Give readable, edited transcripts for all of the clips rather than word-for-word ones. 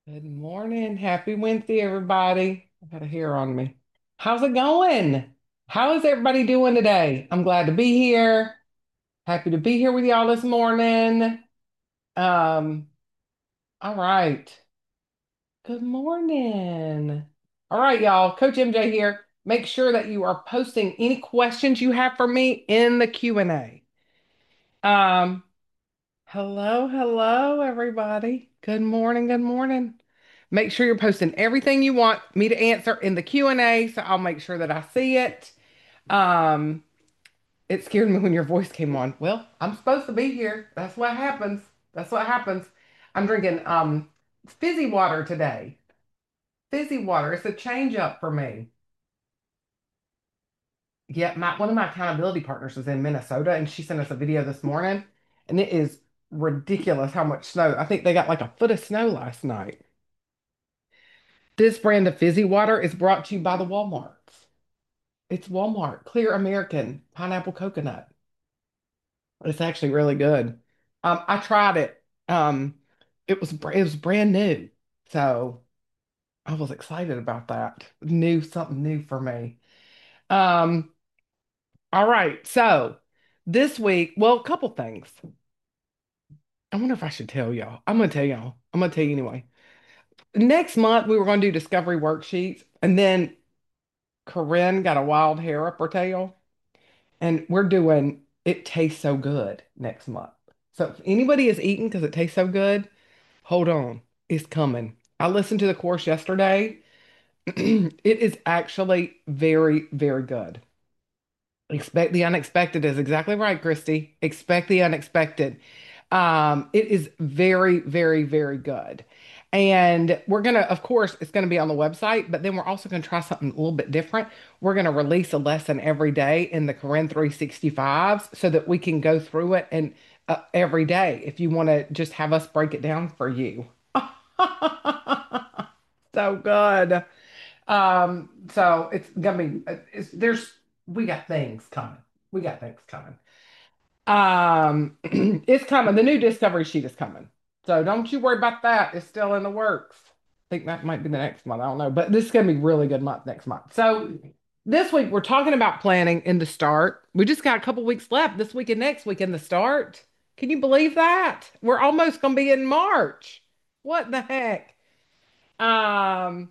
Good morning. Happy Wednesday, everybody. I got a hair on me. How's it going? How is everybody doing today? I'm glad to be here. Happy to be here with y'all this morning. Um, all right. Good morning. All right, y'all. Coach MJ here. Make sure that you are posting any questions you have for me in the Q&A. Um, hello, everybody. Good morning, good morning. Make sure you're posting everything you want me to answer in the Q&A, so I'll make sure that I see it. Um, it scared me when your voice came on. Well, I'm supposed to be here. That's what happens. That's what happens. I'm drinking fizzy water today. Fizzy water. It's a change up for me. Yeah, one of my accountability partners is in Minnesota, and she sent us a video this morning, and it is ridiculous how much snow. I think they got like a foot of snow last night. This brand of fizzy water is brought to you by the Walmarts. It's Walmart, Clear American pineapple coconut. It's actually really good. I tried it. It was brand new, so I was excited about that. New something new for me. Um, all right, so this week, well, a couple things. I wonder if I should tell y'all. I'm gonna tell y'all. I'm gonna tell you anyway. Next month we were gonna do discovery worksheets, and then Corinne got a wild hair up her tail. And we're doing It Tastes So Good next month. So if anybody is eating because it tastes so good, hold on. It's coming. I listened to the course yesterday. It is actually very, very good. Expect the unexpected is exactly right, Christy. Expect the unexpected. It is very, very, very good. And we're gonna, of course, it's gonna be on the website, but then we're also gonna try something a little bit different. We're gonna release a lesson every day in the Corinne 365s so that we can go through it and every day if you want to just have us break it down for you. So good. So it's gonna be we got things coming. We got things coming. It's coming. The new discovery sheet is coming. So don't you worry about that. It's still in the works. I think that might be the next month. I don't know, but this is gonna be a really good month next month. So this week we're talking about planning in the start. We just got a couple weeks left this week and next week in the start. Can you believe that? We're almost gonna be in March. What the heck? Um,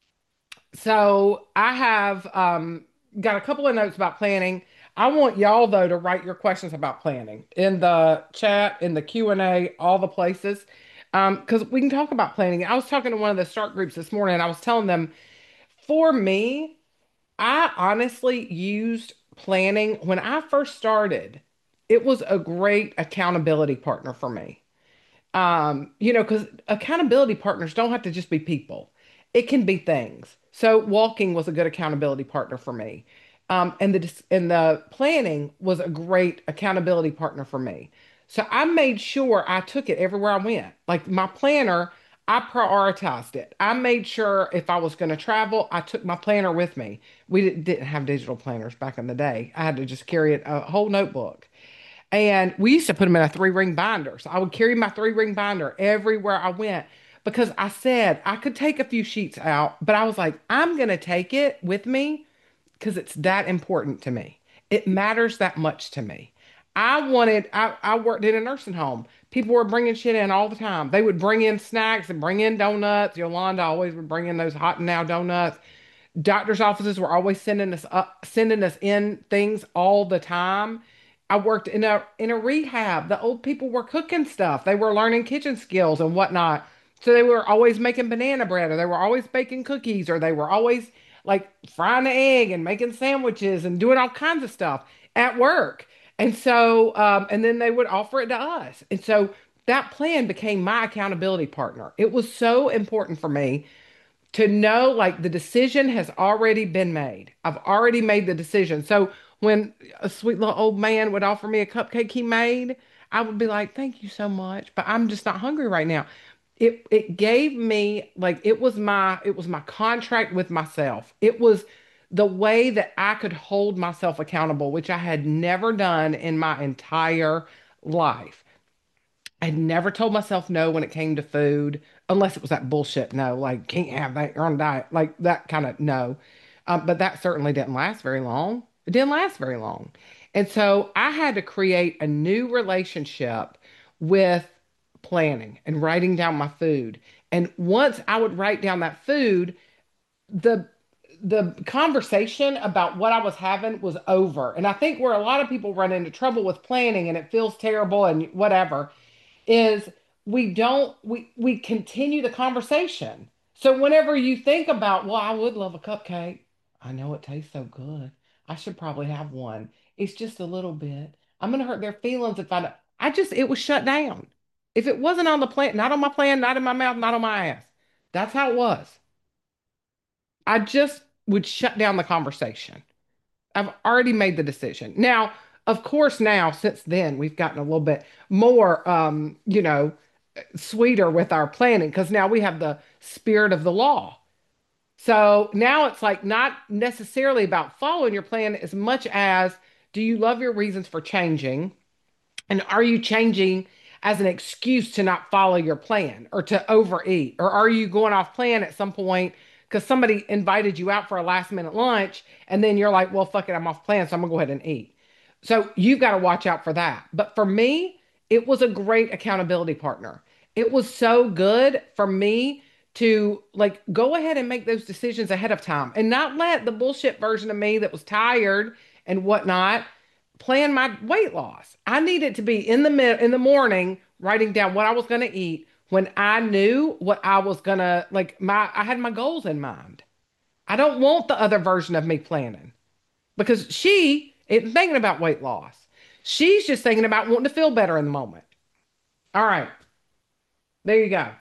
so I have got a couple of notes about planning. I want y'all though to write your questions about planning in the chat, in the Q&A, all the places. Because we can talk about planning. I was talking to one of the start groups this morning, and I was telling them, for me, I honestly used planning when I first started. It was a great accountability partner for me. Because accountability partners don't have to just be people. It can be things. So walking was a good accountability partner for me. And the planning was a great accountability partner for me. So I made sure I took it everywhere I went. Like my planner, I prioritized it. I made sure if I was going to travel, I took my planner with me. We didn't have digital planners back in the day. I had to just carry it, a whole notebook. And we used to put them in a three-ring binder. So I would carry my three-ring binder everywhere I went because I said I could take a few sheets out, but I was like, I'm going to take it with me because it's that important to me. It matters that much to me. I worked in a nursing home. People were bringing shit in all the time. They would bring in snacks and bring in donuts. Yolanda always would bring in those hot and now donuts. Doctors' offices were always sending us in things all the time. I worked in a rehab. The old people were cooking stuff. They were learning kitchen skills and whatnot. So they were always making banana bread, or they were always baking cookies, or they were always like frying an egg and making sandwiches and doing all kinds of stuff at work. And then they would offer it to us. And so that plan became my accountability partner. It was so important for me to know like the decision has already been made. I've already made the decision. So when a sweet little old man would offer me a cupcake he made, I would be like, "Thank you so much, but I'm just not hungry right now." It gave me like it was my contract with myself. It was the way that I could hold myself accountable, which I had never done in my entire life. I never told myself no when it came to food, unless it was that bullshit no, like can't have that, you're on a diet, like that kind of no. But that certainly didn't last very long. It didn't last very long. And so I had to create a new relationship with planning and writing down my food. And once I would write down that food, the the conversation about what I was having was over. And I think where a lot of people run into trouble with planning and it feels terrible and whatever is we continue the conversation. So whenever you think about, well, I would love a cupcake. I know it tastes so good. I should probably have one. It's just a little bit. I'm gonna hurt their feelings if I don't. I just it was shut down. If it wasn't on the plan, not on my plan, not in my mouth, not on my ass. That's how it was. I just would shut down the conversation. I've already made the decision. Now, of course, now since then we've gotten a little bit more sweeter with our planning because now we have the spirit of the law. So now it's like not necessarily about following your plan as much as do you love your reasons for changing? And are you changing as an excuse to not follow your plan or to overeat? Or are you going off plan at some point because somebody invited you out for a last minute lunch and then you're like, well, fuck it, I'm off plan, so I'm gonna go ahead and eat. So you've got to watch out for that. But for me, it was a great accountability partner. It was so good for me to like go ahead and make those decisions ahead of time and not let the bullshit version of me that was tired and whatnot plan my weight loss. I needed to be in the morning writing down what I was going to eat when I knew what I was going to like my I had my goals in mind. I don't want the other version of me planning because she isn't thinking about weight loss. She's just thinking about wanting to feel better in the moment. All right, there you go.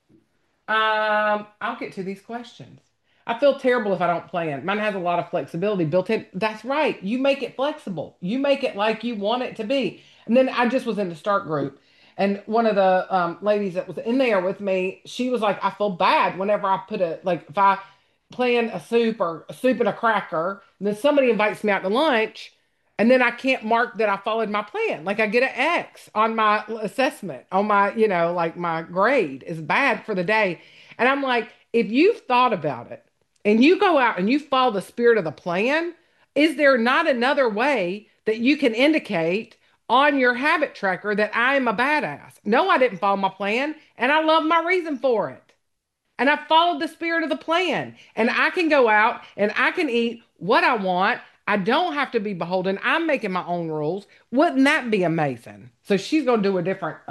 I'll get to these questions. I feel terrible if I don't plan. Mine has a lot of flexibility built in. That's right. You make it flexible. You make it like you want it to be. And then I just was in the start group, and one of the ladies that was in there with me, she was like, "I feel bad whenever I put a like if I plan a soup or a soup and a cracker, and then somebody invites me out to lunch." And then I can't mark that I followed my plan. Like I get an X on my assessment, on my, like my grade is bad for the day. And I'm like, if you've thought about it and you go out and you follow the spirit of the plan, is there not another way that you can indicate on your habit tracker that I am a badass? No, I didn't follow my plan, and I love my reason for it. And I followed the spirit of the plan. And I can go out and I can eat what I want. I don't have to be beholden. I'm making my own rules. Wouldn't that be amazing? So she's going to do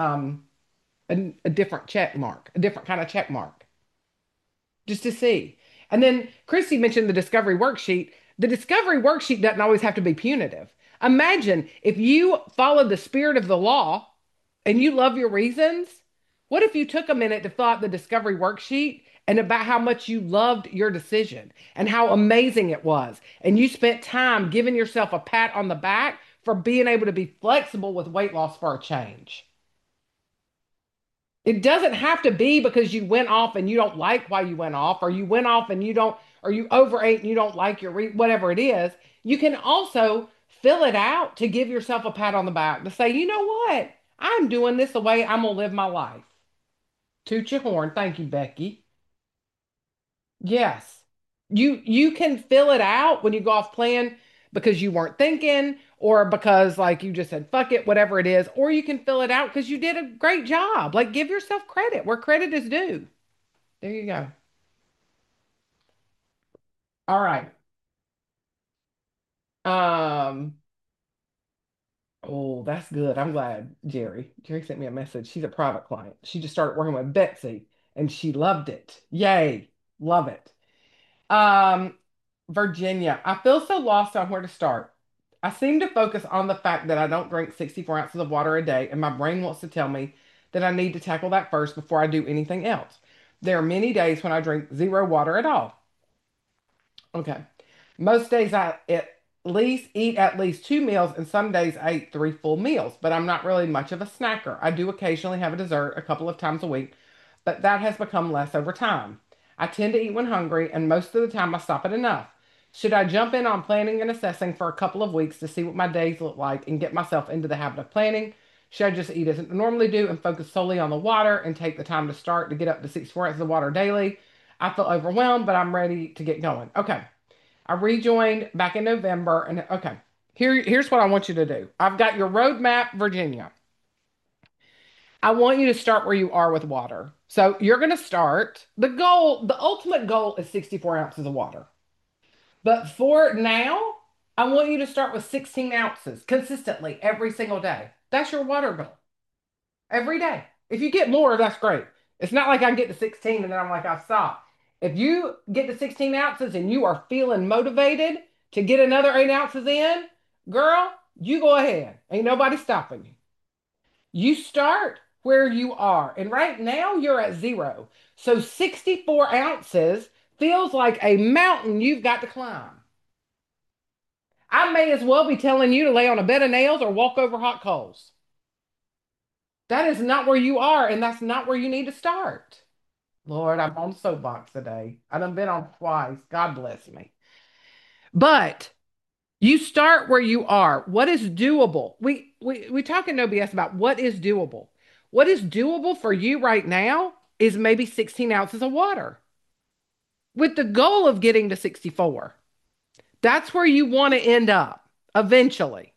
a different check mark, a different kind of check mark just to see. And then Christy mentioned the discovery worksheet. The discovery worksheet doesn't always have to be punitive. Imagine if you followed the spirit of the law and you love your reasons. What if you took a minute to fill out the discovery worksheet and about how much you loved your decision and how amazing it was? And you spent time giving yourself a pat on the back for being able to be flexible with weight loss for a change. It doesn't have to be because you went off and you don't like why you went off, or you went off and you don't, or you overate and you don't like whatever it is. You can also fill it out to give yourself a pat on the back to say, you know what? I'm doing this the way I'm gonna live my life. Toot your horn. Thank you, Becky. Yes. You can fill it out when you go off plan because you weren't thinking or because like you just said fuck it, whatever it is, or you can fill it out because you did a great job. Like give yourself credit where credit is due. There you go. All right. Um, oh, that's good. I'm glad, Jerry. Jerry sent me a message. She's a private client. She just started working with Betsy and she loved it. Yay. Love it. Um, Virginia, I feel so lost on where to start. I seem to focus on the fact that I don't drink 64 ounces of water a day, and my brain wants to tell me that I need to tackle that first before I do anything else. There are many days when I drink zero water at all. Okay. Most days I at least eat at least two meals, and some days I eat three full meals, but I'm not really much of a snacker. I do occasionally have a dessert a couple of times a week, but that has become less over time. I tend to eat when hungry, and most of the time I stop at enough. Should I jump in on planning and assessing for a couple of weeks to see what my days look like and get myself into the habit of planning? Should I just eat as I normally do and focus solely on the water and take the time to start to get up to 64 ounces of water daily? I feel overwhelmed, but I'm ready to get going. Okay. I rejoined back in November, and okay, here's what I want you to do. I've got your roadmap, Virginia. I want you to start where you are with water. So you're going to start. The ultimate goal is 64 ounces of water. But for now, I want you to start with 16 ounces consistently every single day. That's your water goal every day. If you get more, that's great. It's not like I get to 16 and then I'm like, I've stopped. If you get to 16 ounces and you are feeling motivated to get another 8 ounces in, girl, you go ahead. Ain't nobody stopping you. You start where you are. And right now you're at zero. So 64 ounces feels like a mountain you've got to climb. I may as well be telling you to lay on a bed of nails or walk over hot coals. That is not where you are, and that's not where you need to start. Lord, I'm on soapbox today. I done been on twice. God bless me. But you start where you are. What is doable? We talk in No BS about what is doable. What is doable for you right now is maybe 16 ounces of water with the goal of getting to 64. That's where you want to end up eventually.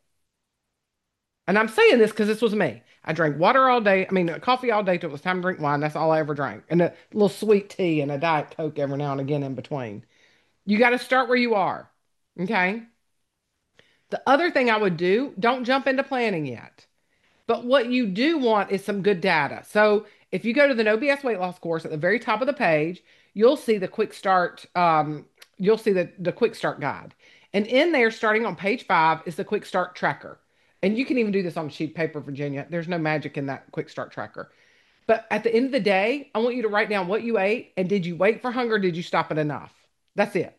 And I'm saying this because this was me. I drank water all day. I mean, coffee all day till it was time to drink wine. That's all I ever drank. And a little sweet tea and a Diet Coke every now and again in between. You got to start where you are. Okay. The other thing I would do, don't jump into planning yet. But what you do want is some good data. So if you go to the No BS weight loss course at the very top of the page, you'll see the quick start. You'll see the quick start guide. And in there, starting on page 5, is the quick start tracker. And you can even do this on a sheet of paper, Virginia. There's no magic in that quick start tracker. But at the end of the day, I want you to write down what you ate and did you wait for hunger? Did you stop at enough? That's it.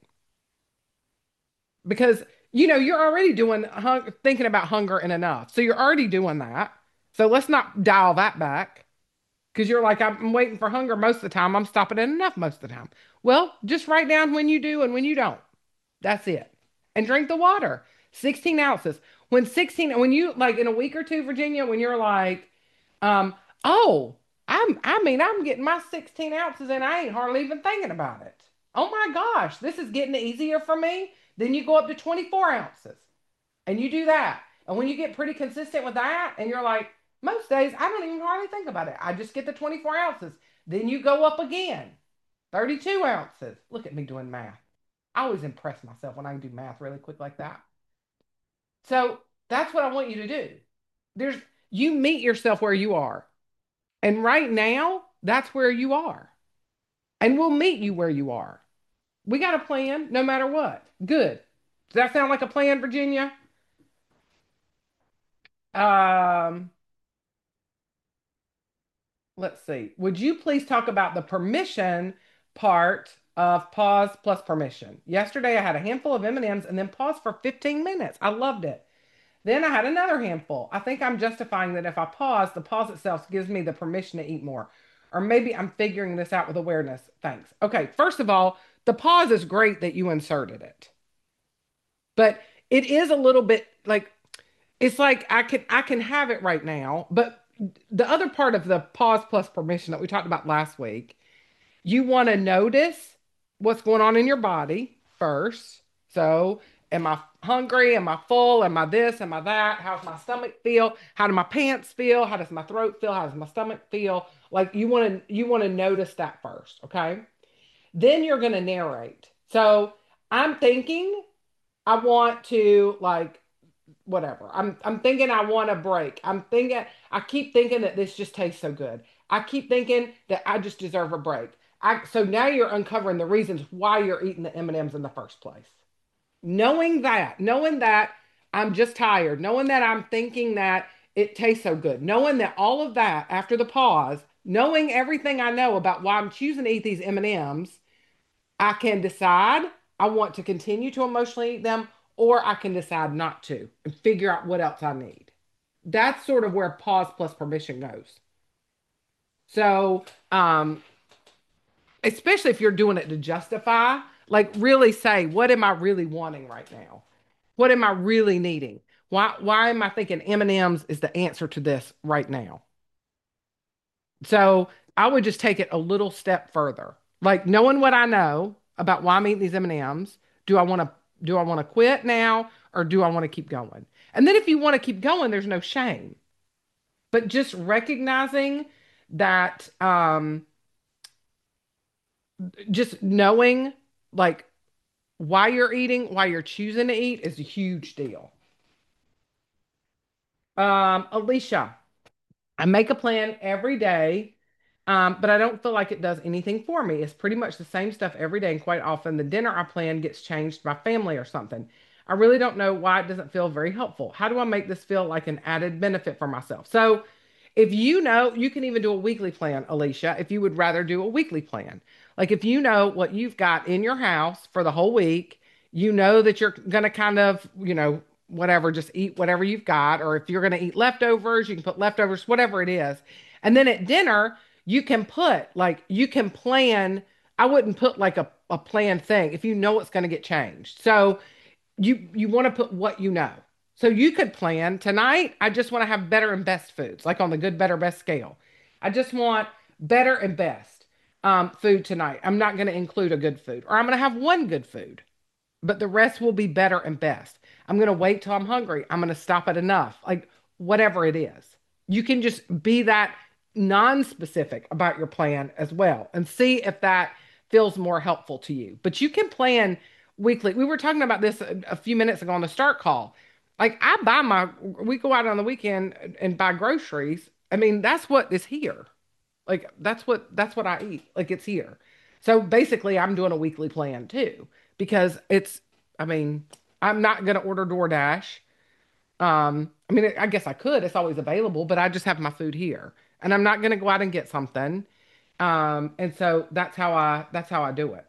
Because you're already thinking about hunger and enough. So you're already doing that. So let's not dial that back because you're like, I'm waiting for hunger most of the time. I'm stopping at enough most of the time. Well, just write down when you do and when you don't. That's it. And drink the water. 16 ounces. When you like in a week or two, Virginia, when you're like, um, oh, I'm getting my 16 ounces and I ain't hardly even thinking about it. Oh my gosh, this is getting easier for me. Then you go up to 24 ounces and you do that. And when you get pretty consistent with that, and you're like, most days I don't even hardly think about it. I just get the 24 ounces. Then you go up again, 32 ounces. Look at me doing math. I always impress myself when I can do math really quick like that. So that's what I want you to do. There's you meet yourself where you are. And right now, that's where you are. And we'll meet you where you are. We got a plan no matter what. Good. Does that sound like a plan, Virginia? Um, let's see. Would you please talk about the permission part of pause plus permission? Yesterday I had a handful of M&Ms and then paused for 15 minutes. I loved it. Then I had another handful. I think I'm justifying that if I pause, the pause itself gives me the permission to eat more. Or maybe I'm figuring this out with awareness. Thanks. Okay, first of all, the pause is great that you inserted it. But it is a little bit like it's like I can have it right now, but the other part of the pause plus permission that we talked about last week, you want to notice what's going on in your body first. So, am I hungry? Am I full? Am I this? Am I that? How's my stomach feel? How do my pants feel? How does my throat feel? How does my stomach feel? Like you want to notice that first, okay? Then you're going to narrate. So, I'm thinking I want to like whatever. I'm thinking I want a break. I keep thinking that this just tastes so good. I keep thinking that I just deserve a break. So now you're uncovering the reasons why you're eating the M&Ms in the first place. Knowing that I'm just tired, knowing that I'm thinking that it tastes so good, knowing that all of that after the pause, knowing everything I know about why I'm choosing to eat these M&Ms, I can decide I want to continue to emotionally eat them, or I can decide not to and figure out what else I need. That's sort of where pause plus permission goes. So, especially if you're doing it to justify, like really say, what am I really wanting right now? What am I really needing? Why am I thinking M&Ms is the answer to this right now? So I would just take it a little step further. Like knowing what I know about why I'm eating these M&Ms, do I want to do I want to quit now or do I want to keep going? And then if you want to keep going, there's no shame. But just recognizing that just knowing like why you're eating, why you're choosing to eat is a huge deal. Alicia, I make a plan every day, but I don't feel like it does anything for me. It's pretty much the same stuff every day, and quite often the dinner I plan gets changed by family or something. I really don't know why it doesn't feel very helpful. How do I make this feel like an added benefit for myself? So, if you know, you can even do a weekly plan, Alicia, if you would rather do a weekly plan. Like if you know what you've got in your house for the whole week, you know that you're going to kind of, whatever, just eat whatever you've got. Or if you're going to eat leftovers, you can put leftovers, whatever it is. And then at dinner, you can put like, you can plan. I wouldn't put like a planned thing if you know it's going to get changed. So you want to put what you know. So you could plan tonight, I just want to have better and best foods, like on the good, better, best scale. I just want better and best food tonight. I'm not going to include a good food, or I'm going to have one good food but the rest will be better and best. I'm going to wait till I'm hungry. I'm going to stop at enough. Like whatever it is. You can just be that non-specific about your plan as well and see if that feels more helpful to you. But you can plan weekly. We were talking about this a few minutes ago on the start call. Like we go out on the weekend and buy groceries. I mean, that's what is here. Like that's what I eat. Like it's here. So basically I'm doing a weekly plan too because I mean, I'm not gonna order DoorDash. I mean, I guess I could. It's always available, but I just have my food here. And I'm not gonna go out and get something. And so that's how I do it.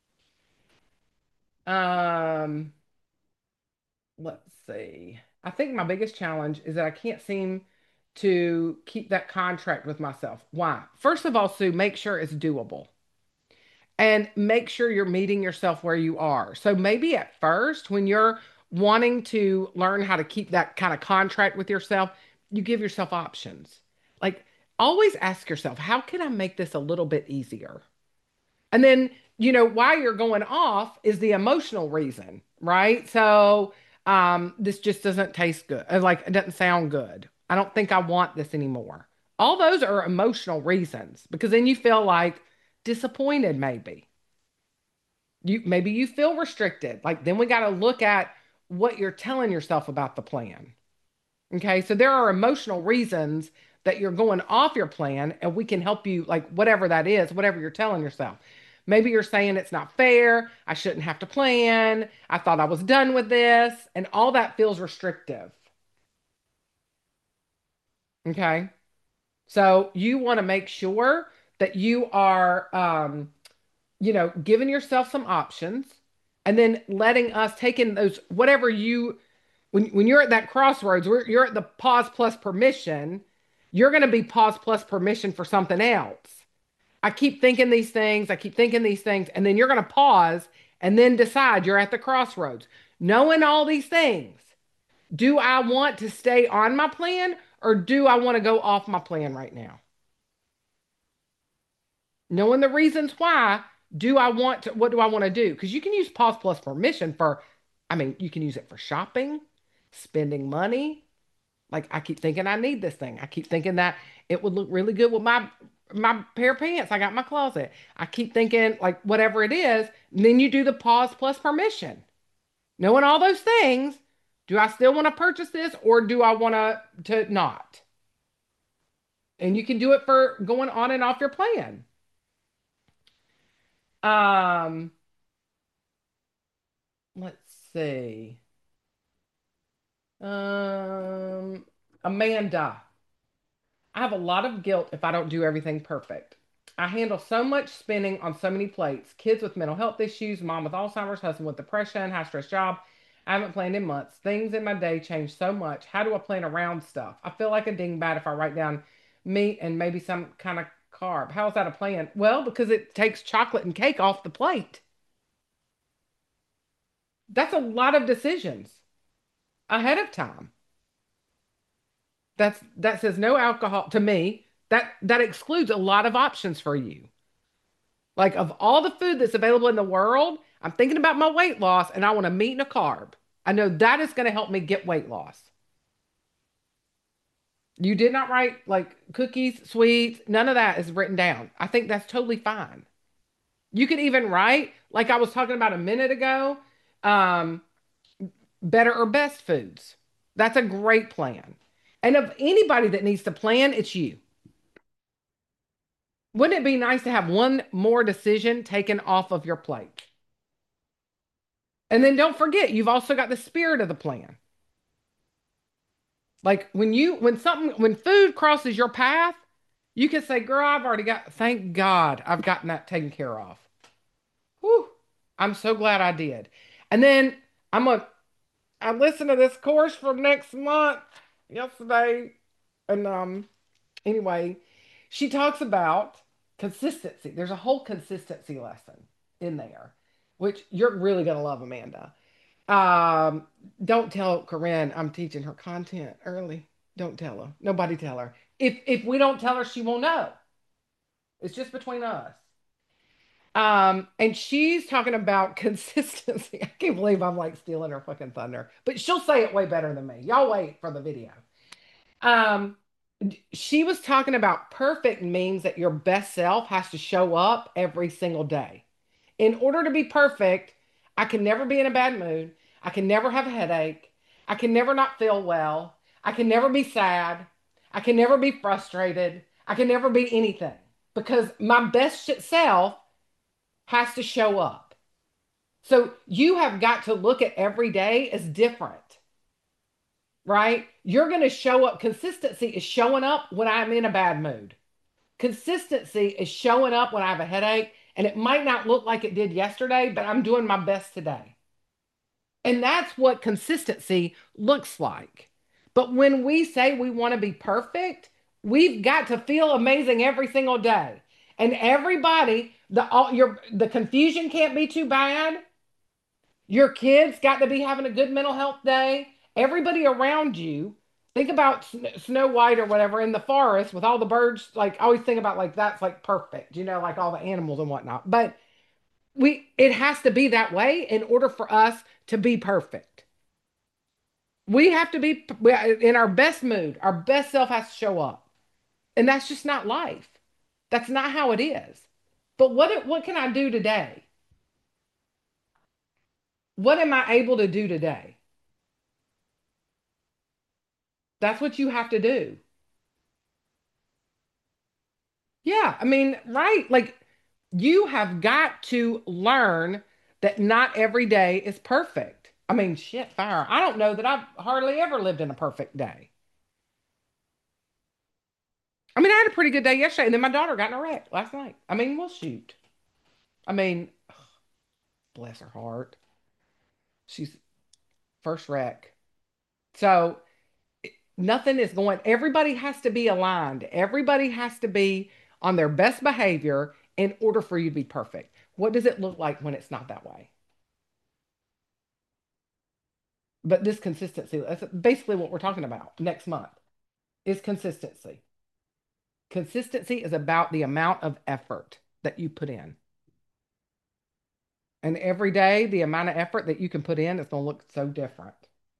Um, let's see. I think my biggest challenge is that I can't seem to keep that contract with myself. Why? First of all, Sue, make sure it's doable. And make sure you're meeting yourself where you are. So maybe at first, when you're wanting to learn how to keep that kind of contract with yourself, you give yourself options. Like always ask yourself, how can I make this a little bit easier? And then, why you're going off is the emotional reason, right? So, this just doesn't taste good. Like, it doesn't sound good. I don't think I want this anymore. All those are emotional reasons because then you feel like disappointed, maybe. Maybe you feel restricted. Like, then we got to look at what you're telling yourself about the plan. Okay. So, there are emotional reasons that you're going off your plan, and we can help you, like, whatever that is, whatever you're telling yourself. Maybe you're saying it's not fair. I shouldn't have to plan. I thought I was done with this. And all that feels restrictive. Okay. So you want to make sure that you are, giving yourself some options and then letting us take in those, whatever when you're at that crossroads, where you're at the pause plus permission, you're going to be pause plus permission for something else. I keep thinking these things, I keep thinking these things, and then you're going to pause and then decide you're at the crossroads. Knowing all these things, do I want to stay on my plan or do I want to go off my plan right now? Knowing the reasons why, what do I want to do? Because you can use pause plus permission I mean, you can use it for shopping, spending money. Like I keep thinking I need this thing. I keep thinking that it would look really good with my pair of pants I got in my closet. I keep thinking like whatever it is, and then you do the pause plus permission. Knowing all those things, do I still want to purchase this or do I want to not? And you can do it for going on and off your plan. Um, let's see. Um, Amanda. I have a lot of guilt if I don't do everything perfect. I handle so much spinning on so many plates. Kids with mental health issues, mom with Alzheimer's, husband with depression, high stress job. I haven't planned in months. Things in my day change so much. How do I plan around stuff? I feel like a dingbat if I write down meat and maybe some kind of carb. How is that a plan? Well, because it takes chocolate and cake off the plate. That's a lot of decisions. ahead of time. That says no alcohol to me. That excludes a lot of options for you. Like of all the food that's available in the world, I'm thinking about my weight loss and I want a meat and a carb. I know that is going to help me get weight loss. You did not write like cookies, sweets, none of that is written down. I think that's totally fine. You could even write, like I was talking about a minute ago, um, better or best foods. That's a great plan. And of anybody that needs to plan, it's you. Wouldn't it be nice to have one more decision taken off of your plate? And then don't forget, you've also got the spirit of the plan. Like when food crosses your path, you can say, girl, thank God I've gotten that taken care of. Whew, I'm so glad I did. And then I'm gonna I listened to this course for next month yesterday. And anyway, she talks about consistency. There's a whole consistency lesson in there, which you're really gonna love, Amanda. Um, don't tell Corinne I'm teaching her content early. Don't tell her. Nobody tell her. If we don't tell her, she won't know. It's just between us. And she's talking about consistency. I can't believe I'm like stealing her fucking thunder, but she'll say it way better than me. Y'all wait for the video. Um, she was talking about perfect means that your best self has to show up every single day. In order to be perfect, I can never be in a bad mood. I can never have a headache. I can never not feel well. I can never be sad. I can never be frustrated. I can never be anything because my best self has to show up. So you have got to look at every day as different, right? You're going to show up. Consistency is showing up when I'm in a bad mood. Consistency is showing up when I have a headache, and it might not look like it did yesterday, but I'm doing my best today. And that's what consistency looks like. But when we say we want to be perfect, we've got to feel amazing every single day. And everybody, the confusion can't be too bad. Your kids got to be having a good mental health day. Everybody around you, think about Snow White or whatever in the forest with all the birds. Like, I always think about like that's like perfect, like all the animals and whatnot. But it has to be that way in order for us to be perfect. We have to be in our best mood. Our best self has to show up. And that's just not life. That's not how it is. But what can I do today? What am I able to do today? That's what you have to do. Yeah, I mean, right. Like you have got to learn that not every day is perfect. I mean, shit, fire. I don't know that I've hardly ever lived in a perfect day. I mean, I had a pretty good day yesterday, and then my daughter got in a wreck last night. I mean, well, shoot. I mean, bless her heart. She's first wreck. So nothing is going, everybody has to be aligned. Everybody has to be on their best behavior in order for you to be perfect. What does it look like when it's not that way? But this consistency, that's basically what we're talking about next month is consistency. Consistency is about the amount of effort that you put in. And every day, the amount of effort that you can put in is going to look so different.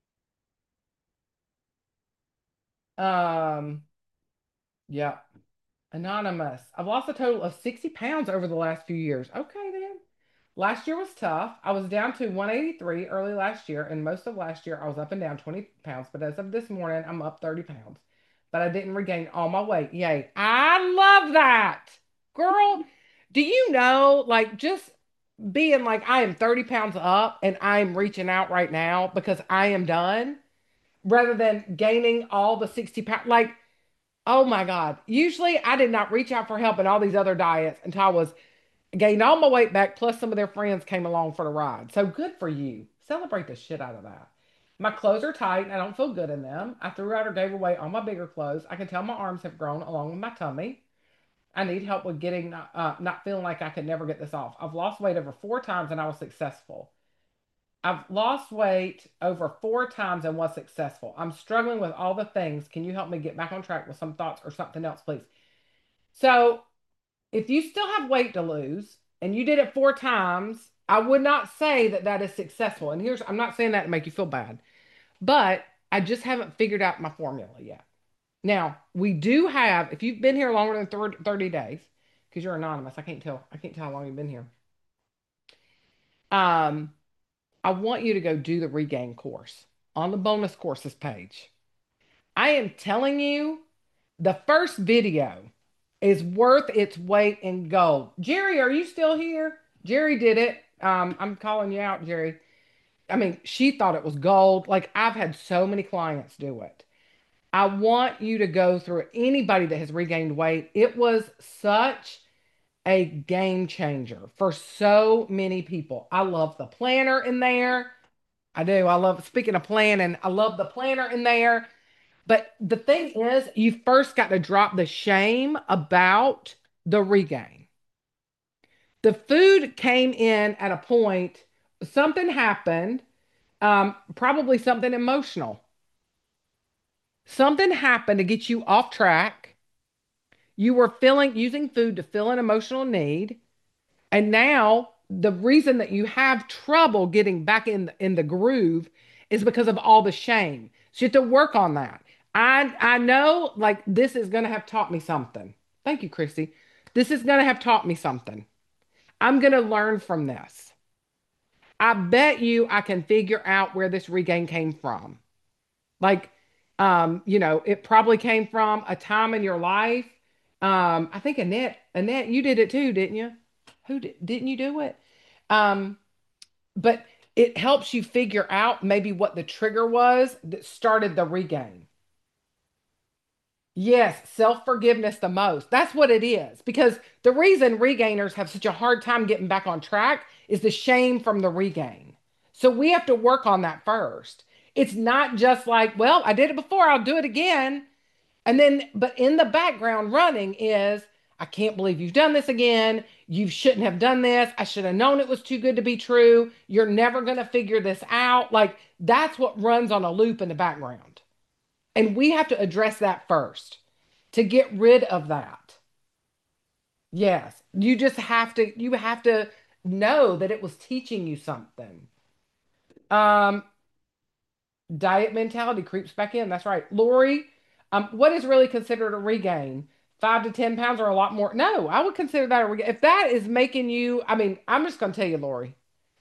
Um, yeah. Anonymous. I've lost a total of 60 pounds over the last few years. Okay, then. Last year was tough. I was down to 183 early last year, and most of last year I was up and down 20 pounds. But as of this morning, I'm up 30 pounds. But I didn't regain all my weight. Yay. I love that. Girl, do you know, like, just being like, I am 30 pounds up and I'm reaching out right now because I am done rather than gaining all the 60 pounds. Like, oh my God. Usually I did not reach out for help in all these other diets until I was gained all my weight back, plus some of their friends came along for the ride. So good for you. Celebrate the shit out of that. My clothes are tight and I don't feel good in them. I threw out or gave away all my bigger clothes. I can tell my arms have grown along with my tummy. I need help with getting not feeling like I could never get this off. I've lost weight over 4 times and I was successful. I've lost weight over 4 times and was successful. I'm struggling with all the things. Can you help me get back on track with some thoughts or something else, please? So, if you still have weight to lose and you did it 4 times, I would not say that that is successful. And here's, I'm not saying that to make you feel bad, but I just haven't figured out my formula yet. Now, we do have, if you've been here longer than 30 days, because you're anonymous, I can't tell how long you've been here. Um, I want you to go do the regain course on the bonus courses page. I am telling you, the first video is worth its weight in gold. Jerry, are you still here? Jerry did it. I'm calling you out, Jerry. I mean, she thought it was gold. Like, I've had so many clients do it. I want you to go through it. Anybody that has regained weight, it was such a game changer for so many people. I love the planner in there. I do. I love, speaking of planning, I love the planner in there. But the thing is, you first got to drop the shame about the regain. The food came in at a point, something happened, probably something emotional. Something happened to get you off track. You were feeling using food to fill an emotional need. And now the reason that you have trouble getting back in the groove is because of all the shame. So you have to work on that. I know like this is gonna have taught me something. Thank you, Christy. This is gonna have taught me something. I'm gonna learn from this. I bet you I can figure out where this regain came from. Like, it probably came from a time in your life. I think Annette, you did it too, didn't you? Didn't you do it? Um, but it helps you figure out maybe what the trigger was that started the regain. Yes, self-forgiveness the most. That's what it is. Because the reason regainers have such a hard time getting back on track is the shame from the regain. So we have to work on that first. It's not just like, well, I did it before, I'll do it again. And then, but in the background running is, I can't believe you've done this again. You shouldn't have done this. I should have known it was too good to be true. You're never going to figure this out. Like that's what runs on a loop in the background. And we have to address that first to get rid of that. Yes, you have to know that it was teaching you something. Um, Diet mentality creeps back in. That's right. Lori, what is really considered a regain? 5 to 10 pounds or a lot more? No, I would consider that a regain. If that is making you, I mean, I'm just going to tell you, Lori,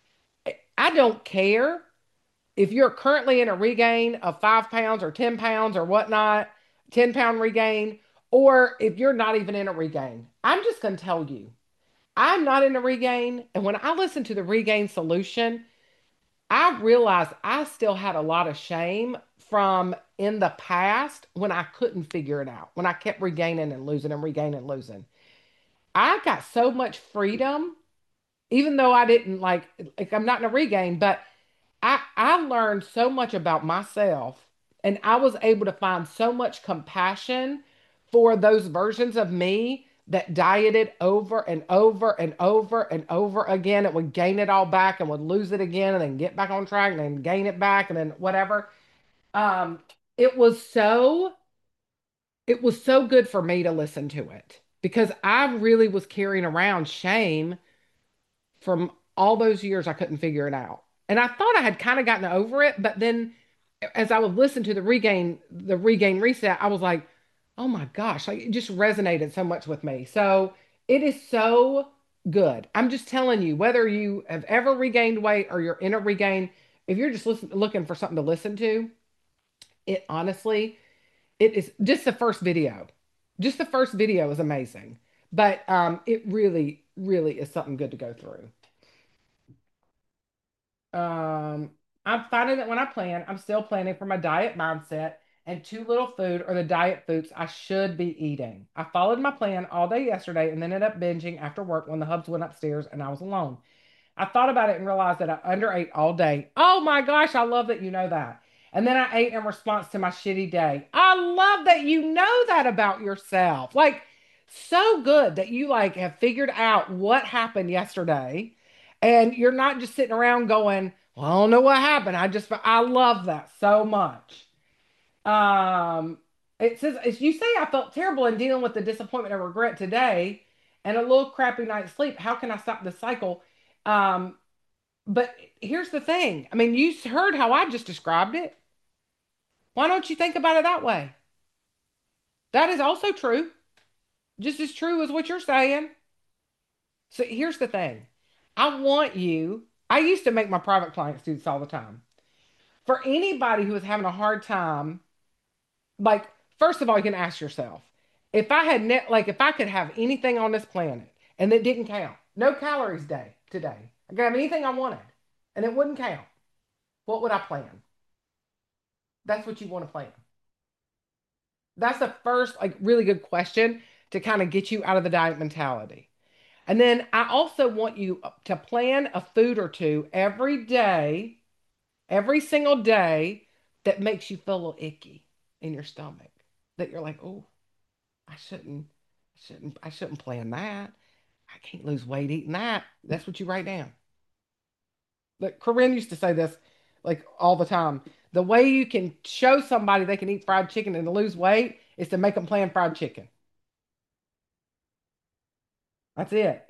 I don't care if you're currently in a regain of 5 pounds or 10 pounds or whatnot, 10-pound regain, or if you're not even in a regain. I'm just going to tell you, I'm not in a regain. And when I listen to the regain solution, I realized I still had a lot of shame from in the past when I couldn't figure it out, when I kept regaining and losing and regaining and losing. I got so much freedom, even though I didn't like I'm not in a regain, but I learned so much about myself and I was able to find so much compassion for those versions of me that dieted over and over and over and over again. It would gain it all back and would lose it again and then get back on track and then gain it back and then whatever. Um, it was so it was so good for me to listen to it because I really was carrying around shame from all those years I couldn't figure it out. And I thought I had kind of gotten over it, but then as I would listen to the regain reset, I was like, oh my gosh, like it just resonated so much with me. So it is so good. I'm just telling you, whether you have ever regained weight or you're in a regain, if you're just looking for something to listen to, it honestly, it is just the first video. Just the first video is amazing. But it really, really is something good to go through. Um, I'm finding that when I plan, I'm still planning for my diet mindset and too little food or the diet foods I should be eating. I followed my plan all day yesterday and then ended up binging after work when the hubs went upstairs and I was alone. I thought about it and realized that I underate all day. Oh my gosh, I love that you know that. And then I ate in response to my shitty day. I love that you know that about yourself. Like, so good that you have figured out what happened yesterday. And you're not just sitting around going, Well, I don't know what happened. I love that so much. Um, it says, as you say, I felt terrible in dealing with the disappointment and regret today and a little crappy night's sleep. How can I stop this cycle? Um, but here's the thing. I mean, you heard how I just described it. Why don't you think about it that way? That is also true, just as true as what you're saying. So here's the thing. I used to make my private clients do this all the time. For anybody who is having a hard time, like, first of all, you can ask yourself, if I could have anything on this planet and it didn't count, no calories day today, I could have anything I wanted and it wouldn't count, what would I plan? That's what you want to plan. That's the first, like, really good question to kind of get you out of the diet mentality. And then I also want you to plan a food or two every day, every single day that makes you feel a little icky in your stomach. That you're like, oh, I shouldn't plan that. I can't lose weight eating that. That's what you write down. But Corinne used to say this like all the time. The way you can show somebody they can eat fried chicken and to lose weight is to make them plan fried chicken. That's it.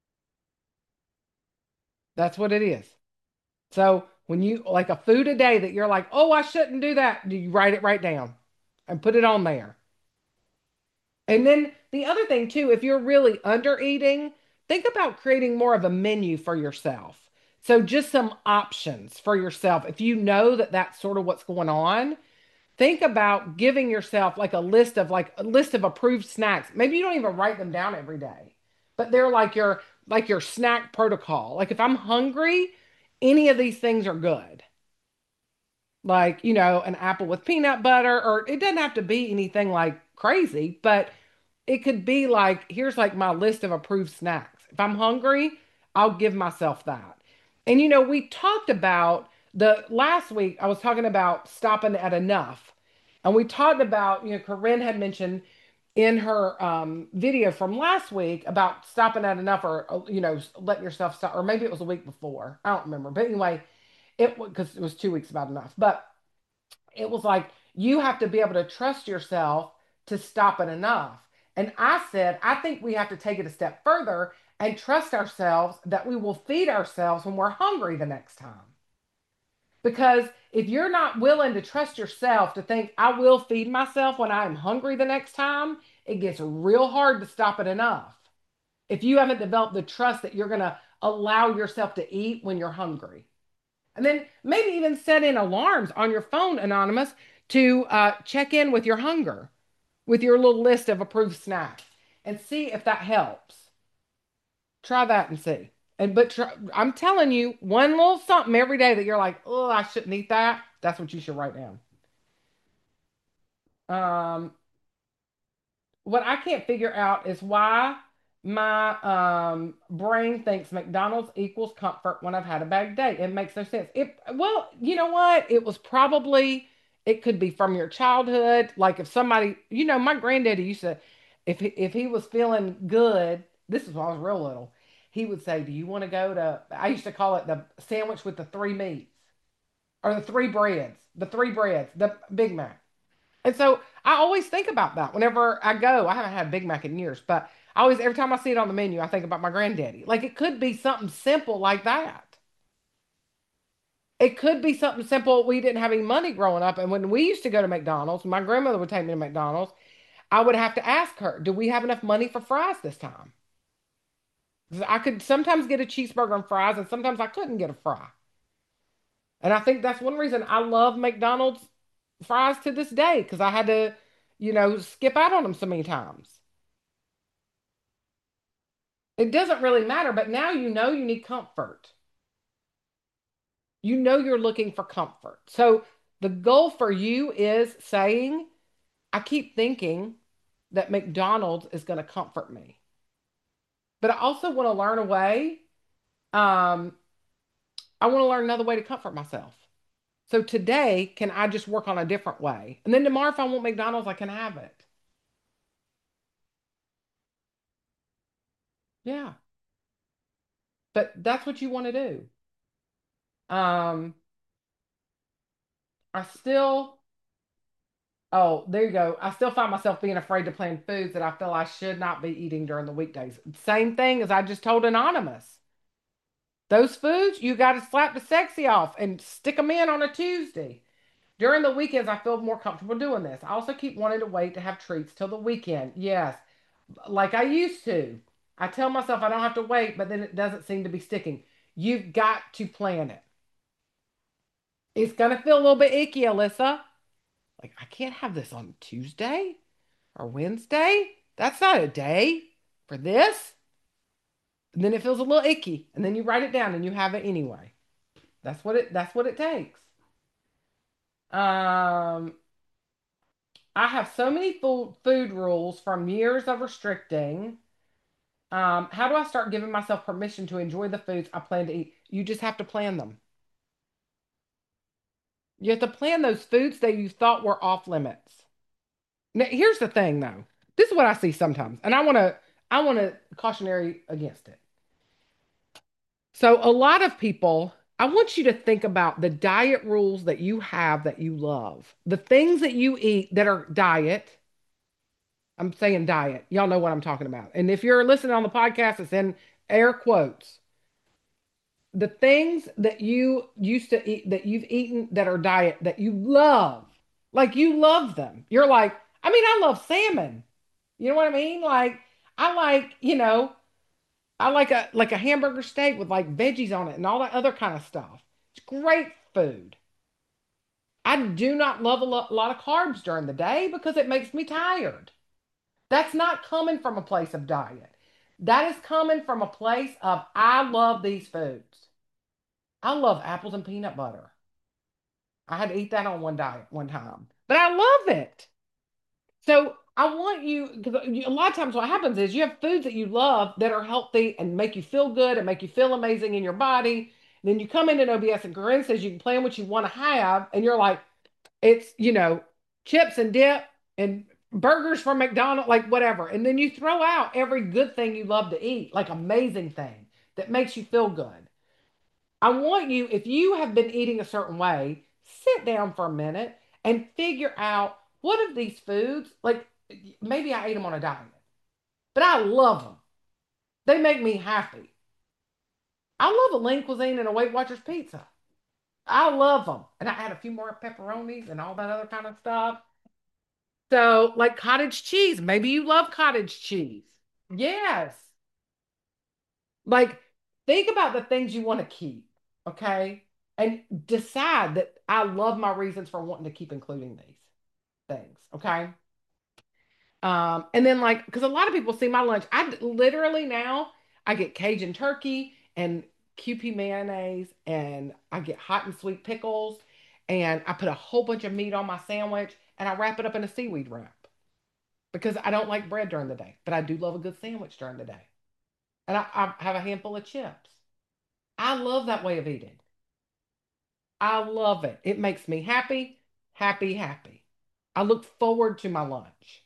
That's what it is. So when you like a food a day that you're like, oh, I shouldn't do that, do you write it right down and put it on there? And then the other thing too, if you're really under eating, think about creating more of a menu for yourself. So just some options for yourself. If you know that that's sort of what's going on, think about giving yourself like a list of approved snacks. Maybe you don't even write them down every day, but they're like your snack protocol. Like if I'm hungry, any of these things are good. Like, an apple with peanut butter, or it doesn't have to be anything like crazy, but it could be like, here's like my list of approved snacks. If I'm hungry, I'll give myself that. And we talked about the last week, I was talking about stopping at enough. And we talked about, Corinne had mentioned in her video from last week about stopping at enough or, letting yourself stop, or maybe it was a week before. I don't remember. But anyway, because it was 2 weeks about enough. But it was like you have to be able to trust yourself to stop it enough. And I said, I think we have to take it a step further and trust ourselves that we will feed ourselves when we're hungry the next time. Because if you're not willing to trust yourself to think, I will feed myself when I'm hungry the next time, it gets real hard to stop it enough. If you haven't developed the trust that you're going to allow yourself to eat when you're hungry. And then maybe even set in alarms on your phone, Anonymous, to check in with your hunger, with your little list of approved snacks, and see if that helps. Try that and see. I'm telling you, one little something every day that you're like, oh, I shouldn't eat that. That's what you should write down. Um, what I can't figure out is why my brain thinks McDonald's equals comfort when I've had a bad day. It makes no sense. Well, you know what? It could be from your childhood. Like if somebody, my granddaddy used to, if he was feeling good, this is when I was real little, he would say, "Do you want to go to?" I used to call it the sandwich with the three meats or the three breads, the Big Mac. And so I always think about that whenever I go. I haven't had a Big Mac in years, but every time I see it on the menu, I think about my granddaddy. Like it could be something simple like that. It could be something simple. We didn't have any money growing up. And when we used to go to McDonald's, my grandmother would take me to McDonald's. I would have to ask her, do we have enough money for fries this time? 'Cause I could sometimes get a cheeseburger and fries, and sometimes I couldn't get a fry. And I think that's one reason I love McDonald's fries to this day because I had to, skip out on them so many times. It doesn't really matter, but now you know you need comfort. You know you're looking for comfort. So the goal for you is saying, I keep thinking that McDonald's is going to comfort me. But I also want to learn a way. Um, I want to learn another way to comfort myself. So today, can I just work on a different way? And then tomorrow, if I want McDonald's, I can have it. Yeah. But that's what you want to do. Um, I still, oh, there you go. I still find myself being afraid to plan foods that I feel I should not be eating during the weekdays. Same thing as I just told Anonymous. Those foods, you got to slap the sexy off and stick them in on a Tuesday. During the weekends, I feel more comfortable doing this. I also keep wanting to wait to have treats till the weekend. Yes, like I used to. I tell myself I don't have to wait, but then it doesn't seem to be sticking. You've got to plan it. It's going to feel a little bit icky, Alyssa. Like, I can't have this on Tuesday or Wednesday. That's not a day for this. And then it feels a little icky. And then you write it down and you have it anyway. That's what it takes. Um, I have so many food rules from years of restricting. How do I start giving myself permission to enjoy the foods I plan to eat? You just have to plan them. You have to plan those foods that you thought were off limits. Now, here's the thing though. This is what I see sometimes, and I want to cautionary against it. So a lot of people, I want you to think about the diet rules that you have that you love. The things that you eat that are diet. I'm saying diet. Y'all know what I'm talking about. And if you're listening on the podcast, it's in air quotes. The things that you used to eat that you've eaten that are diet that you love. Like you love them. You're like, I mean, I love salmon. You know what I mean? Like I like, I like a hamburger steak with like veggies on it and all that other kind of stuff. It's great food. I do not love a lot of carbs during the day because it makes me tired. That's not coming from a place of diet. That is coming from a place of I love these foods. I love apples and peanut butter. I had to eat that on one diet one time, but I love it. So I want you, because a lot of times what happens is you have foods that you love that are healthy and make you feel good and make you feel amazing in your body. Then you come into an OBS and Corinne says you can plan what you want to have, and you're like, it's, chips and dip and burgers from McDonald's, like whatever. And then you throw out every good thing you love to eat, like amazing thing that makes you feel good. I want you, if you have been eating a certain way, sit down for a minute and figure out what of these foods, like maybe I ate them on a diet, but I love them. They make me happy. I love a lean cuisine and a Weight Watchers pizza. I love them. And I add a few more pepperonis and all that other kind of stuff. So, like cottage cheese, maybe you love cottage cheese. Yes. Like, think about the things you want to keep, okay? And decide that I love my reasons for wanting to keep including these things, okay? And then like, because a lot of people see my lunch, literally now I get Cajun turkey and QP mayonnaise, and I get hot and sweet pickles, and I put a whole bunch of meat on my sandwich, and I wrap it up in a seaweed wrap because I don't like bread during the day, but I do love a good sandwich during the day. And I have a handful of chips. I love that way of eating. I love it. It makes me happy, happy, happy. I look forward to my lunch.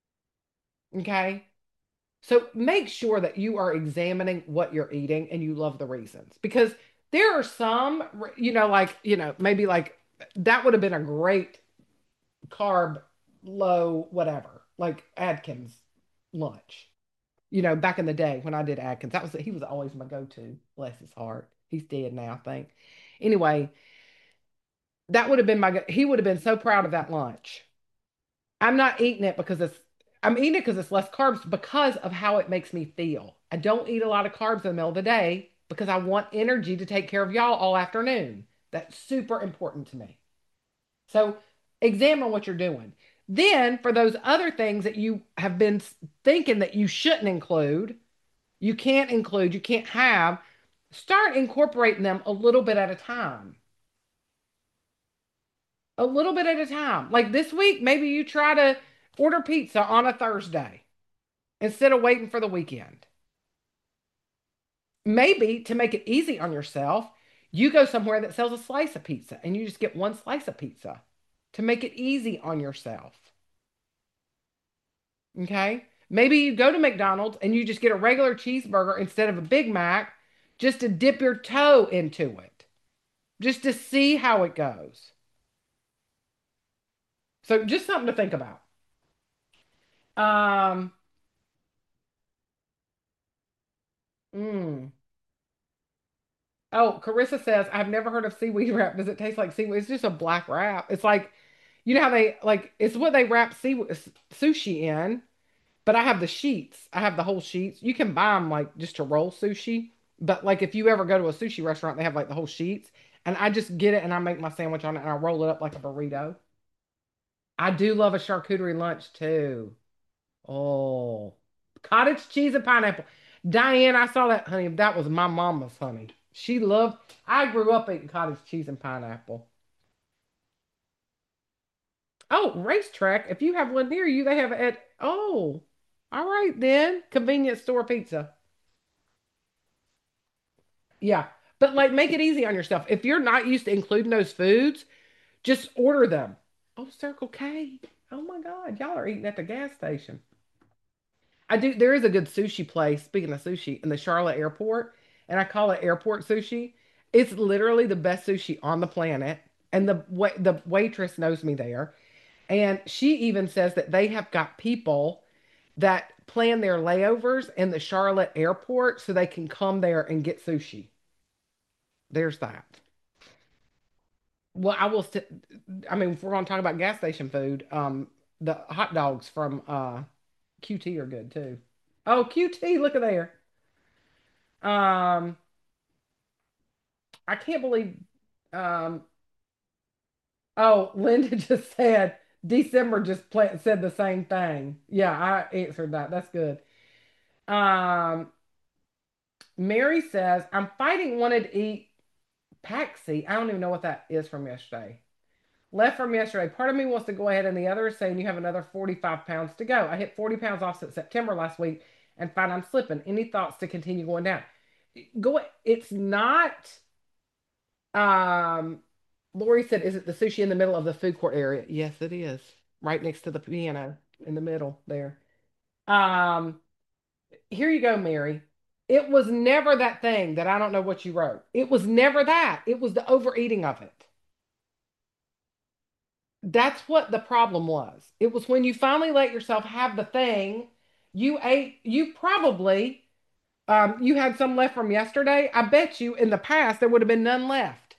Okay. So make sure that you are examining what you're eating and you love the reasons because there are some, like, maybe like that would have been a great carb low, whatever, like Atkins lunch. Back in the day when I did Atkins, he was always my go-to. Bless his heart. He's dead now, I think. Anyway, that would have been he would have been so proud of that lunch. I'm not eating it because I'm eating it because it's less carbs because of how it makes me feel. I don't eat a lot of carbs in the middle of the day because I want energy to take care of y'all all afternoon. That's super important to me. So examine what you're doing. Then for those other things that you have been thinking that you shouldn't include, you can't have, start incorporating them a little bit at a time. A little bit at a time. Like this week, maybe you try to order pizza on a Thursday instead of waiting for the weekend. Maybe to make it easy on yourself, you go somewhere that sells a slice of pizza and you just get one slice of pizza to make it easy on yourself. Okay? Maybe you go to McDonald's and you just get a regular cheeseburger instead of a Big Mac just to dip your toe into it. just to see how it goes. So just something to think about. Um, mm. Oh, Carissa says, I've never heard of seaweed wrap. Does it taste like seaweed? It's just a black wrap. It's like, you know how they like it's what they wrap sushi in, but I have the sheets. I have the whole sheets. You can buy them like just to roll sushi, but like if you ever go to a sushi restaurant, they have like the whole sheets, and I just get it and I make my sandwich on it and I roll it up like a burrito. I do love a charcuterie lunch too. Oh, cottage cheese and pineapple. Diane, I saw that, honey. That was my mama's, honey. She loved, I grew up eating cottage cheese and pineapple. Oh, racetrack. If you have one near you, they have it at, oh, all right then. Convenience store pizza. Yeah. But like make it easy on yourself. If you're not used to including those foods, just order them. Oh, Circle K. Oh my God. Y'all are eating at the gas station. I do. There is a good sushi place, speaking of sushi, in the Charlotte airport, and I call it airport sushi. It's literally the best sushi on the planet. And the waitress knows me there. And she even says that they have got people that plan their layovers in the Charlotte airport so they can come there and get sushi. There's that. Well, I will I mean, if we're going to talk about gas station food, the hot dogs from QT are good too. Oh, QT, look at there. Um, I can't believe. Um, oh, Linda just said December just said the same thing. Yeah, I answered that. That's good. Um, Mary says I'm fighting wanted to eat Paxi. I don't even know what that is from yesterday. Left from yesterday. Part of me wants to go ahead, and the other is saying you have another 45 pounds to go. I hit 40 pounds off since September last week and find I'm slipping. Any thoughts to continue going down? Go. It's not. Um, Lori said, "Is it the sushi in the middle of the food court area?" Yes, it is. Right next to the piano in the middle there. Um, Here you go, Mary. It was never that thing that I don't know what you wrote. It was never that. It was the overeating of it. That's what the problem was. It was when you finally let yourself have the thing, you ate, you probably, you had some left from yesterday. I bet you in the past there would have been none left.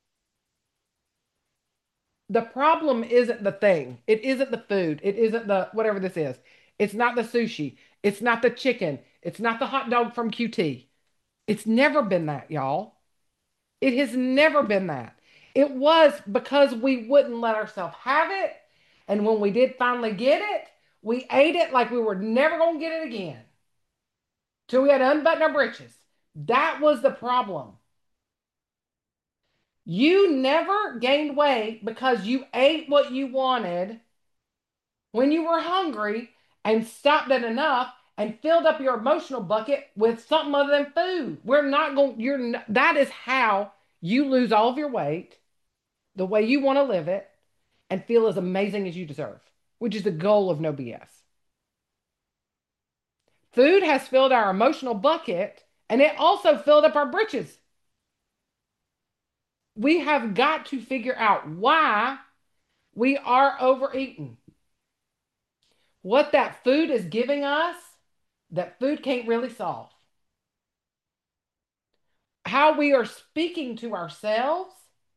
The problem isn't the thing. It isn't the food. It isn't the whatever this is. It's not the sushi. It's not the chicken. It's not the hot dog from QT. It's never been that, y'all. It has never been that. It was because we wouldn't let ourselves have it. And when we did finally get it, we ate it like we were never going to get it again till we had to unbutton our britches. That was the problem. You never gained weight because you ate what you wanted when you were hungry and stopped at enough and filled up your emotional bucket with something other than food. We're not going, you're not, that is how you lose all of your weight the way you want to live it and feel as amazing as you deserve, which is the goal of no BS. Food has filled our emotional bucket and it also filled up our britches. We have got to figure out why we are overeating. What that food is giving us, that food can't really solve. How we are speaking to ourselves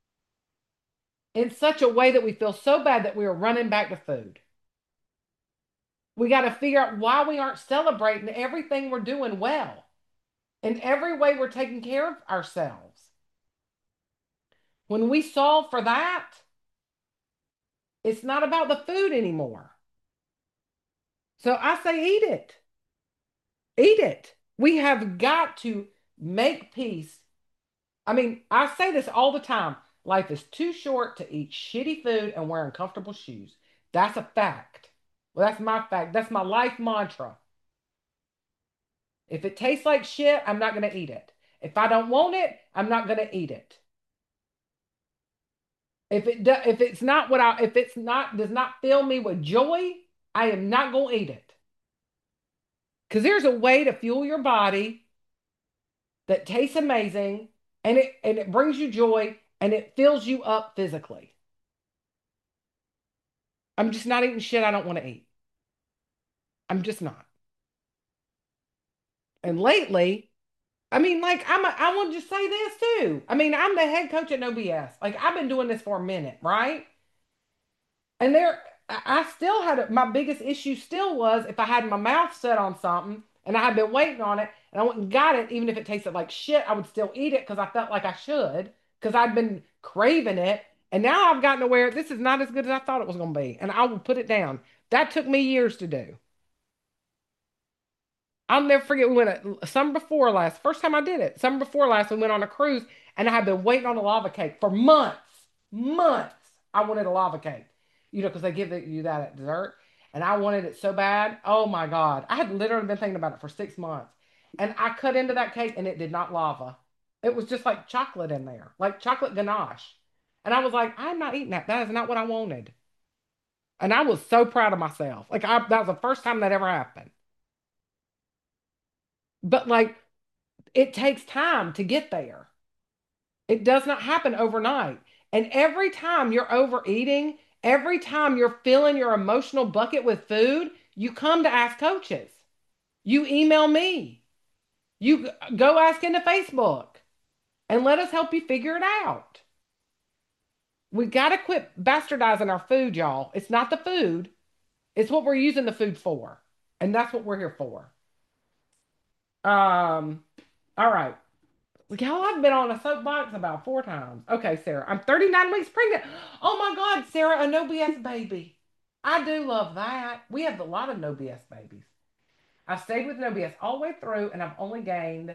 in such a way that we feel so bad that we are running back to food. We got to figure out why we aren't celebrating everything we're doing well. In every way, we're taking care of ourselves. When we solve for that, it's not about the food anymore. So I say, eat it. Eat it. We have got to make peace. I mean, I say this all the time. Life is too short to eat shitty food and wear uncomfortable shoes. That's a fact. Well, that's my fact. That's my life mantra. If it tastes like shit, I'm not going to eat it. If I don't want it, I'm not going to eat it. If it's not what I if it's not does not fill me with joy, I am not going to eat it. Because there's a way to fuel your body that tastes amazing and it brings you joy and it fills you up physically. I'm just not eating shit I don't want to eat. I'm just not. And lately, I mean, like I want to just say this too. I mean, I'm the head coach at No BS. Like I've been doing this for a minute, right? And I still had my biggest issue still was if I had my mouth set on something and I had been waiting on it and I went and got it, even if it tasted like shit, I would still eat it because I felt like I should because I'd been craving it. And now I've gotten to where this is not as good as I thought it was going to be, and I will put it down. That took me years to do. I'll never forget we went summer before last, first time I did it. Summer before last, we went on a cruise and I had been waiting on a lava cake for months. Months. I wanted a lava cake, because they give you that at dessert. And I wanted it so bad. Oh my God. I had literally been thinking about it for 6 months. And I cut into that cake and it did not lava. It was just like chocolate in there, like chocolate ganache. And I was like, I'm not eating that. That is not what I wanted. And I was so proud of myself. That was the first time that ever happened. But like, it takes time to get there. It does not happen overnight. And every time you're overeating, every time you're filling your emotional bucket with food, you come to ask coaches. You email me. You go ask into Facebook and let us help you figure it out. We got to quit bastardizing our food, y'all. It's not the food, it's what we're using the food for. And that's what we're here for. Um, all right. Y'all, I've been on a soapbox about 4 times. Okay, Sarah, I'm 39 weeks pregnant. Oh my God, Sarah, a no BS baby. I do love that. We have a lot of no BS babies. I stayed with no BS all the way through, and I've only gained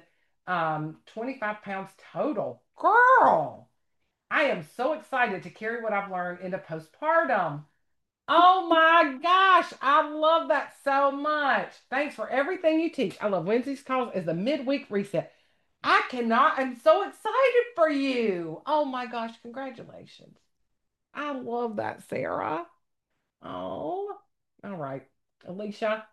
25 pounds total. Girl, I am so excited to carry what I've learned into postpartum. Oh my gosh, I love that so much. Thanks for everything you teach. I love Wednesday's calls as the midweek reset. I cannot, I'm so excited for you. Oh my gosh, congratulations. I love that, Sarah. Oh, all right. Alicia.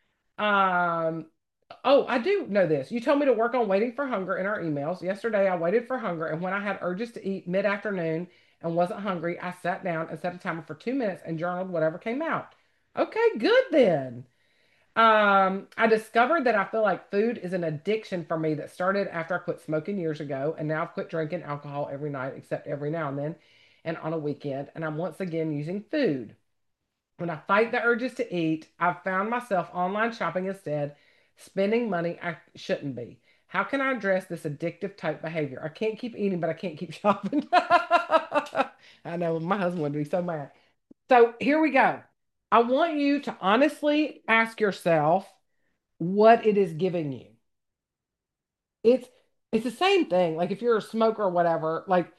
Um, oh, I do know this. You told me to work on waiting for hunger in our emails. Yesterday, I waited for hunger, and when I had urges to eat mid-afternoon and wasn't hungry, I sat down and set a timer for 2 minutes and journaled whatever came out. Okay, good then. I discovered that I feel like food is an addiction for me that started after I quit smoking years ago, and now I've quit drinking alcohol every night except every now and then and on a weekend, and I'm once again using food. When I fight the urges to eat, I've found myself online shopping instead, spending money I shouldn't be. How can I address this addictive type behavior? I can't keep eating, but I can't keep shopping. I know my husband would be so mad. So here we go. I want you to honestly ask yourself what it is giving you. It's it's the same thing. Like if you're a smoker or whatever, like